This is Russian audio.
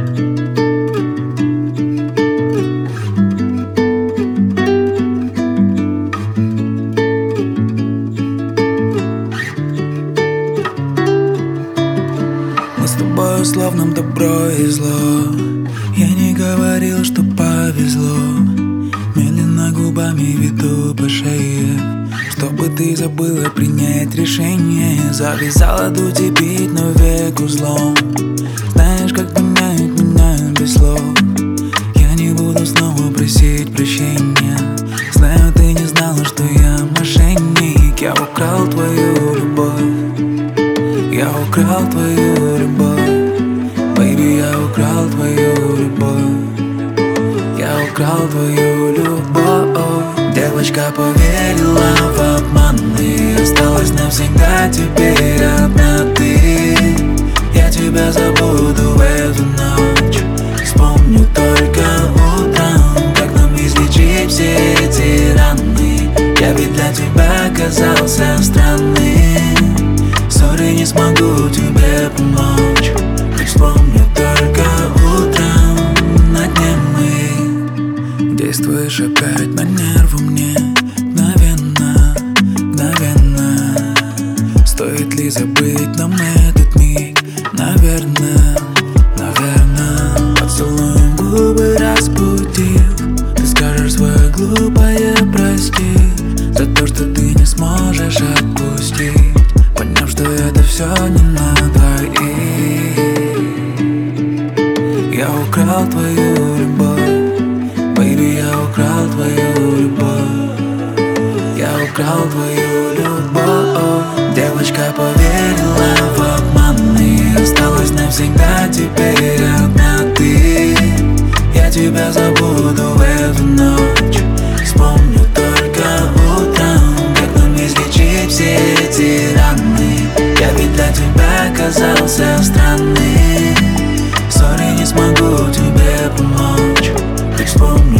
Мы с тобой словно добро и зло. Я не говорил, что повезло. Медленно губами веду по шее, чтобы ты забыла принять решение. Завязала дуть и бить, но век узлом. Знаешь, как меняют без слов. Я не буду снова просить прощения. Знаю, ты не знала, что я мошенник. Я украл твою любовь. Я украл твою любовь. Baby, я украл твою любовь. Я украл твою любовь. Девочка поверила в обман и осталась навсегда теперь одна ты. Я тебя забуду в эту ночь. Вспомню только утром, как нам излечить все эти раны. Я ведь для тебя оказался странным. Сори, не смогу тебе помочь. Хоть вспомню только утром, на дне мы. Действуешь опять на нервы мне. Мгновенно, мгновенно. Стоит ли забыть нам этот миг? Наверное, наверное. Поцелуем губы разбудив. Ты скажешь свое глупое прости за то, что ты не сможешь отпустить, поняв, что это все не на двоих. Я украл твою любовь. Baby, я украл твою любовь. Я украл твою любовь. Девочка поверила в обман и осталась навсегда теперь одна ты. Я тебя забуду в эту ночь. Вспомню только утром, как нам излечить все эти раны. Я ведь для тебя оказался странным. Сори, не смогу тебе помочь. Хоть вспомню